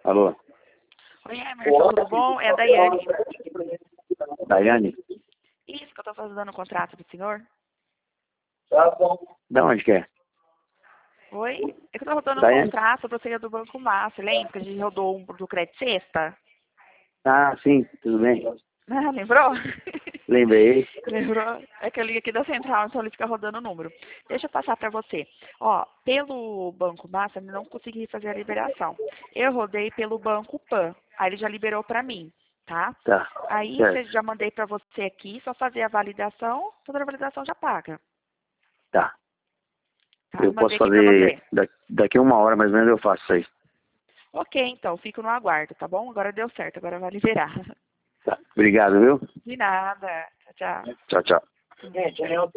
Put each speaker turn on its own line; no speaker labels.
Alô?
Oi, Emerson, tudo bom? É a Daiane.
Daiane?
Isso que eu tô fazendo o contrato do senhor.
Da onde que é?
Oi? É que eu tô rodando um
Daiane?
contrato pra você do Banco Massa. Lembra que a gente rodou um do Crédito Sexta?
Ah, sim, tudo bem.
Ah, lembrou?
Lembrei.
Lembrou? É que eu ligo aqui da central, então ele fica rodando o número. Deixa eu passar pra você. Ó, pelo Banco Massa, eu não consegui fazer a liberação. Eu rodei pelo Banco Pan. Aí ele já liberou pra mim, tá?
Tá,
Aí
certo.
já mandei pra você aqui, só fazer a validação, toda a validação já paga.
Tá.
Tá?
Eu posso
Mandei aqui pra
fazer
você.
daqui a 1 hora mais ou menos eu faço isso aí.
Ok, então, fico no aguardo, tá bom? Agora deu certo, agora vai liberar.
Tá. Obrigado, viu?
De nada. Tchau, tchau.
Tchau, tchau.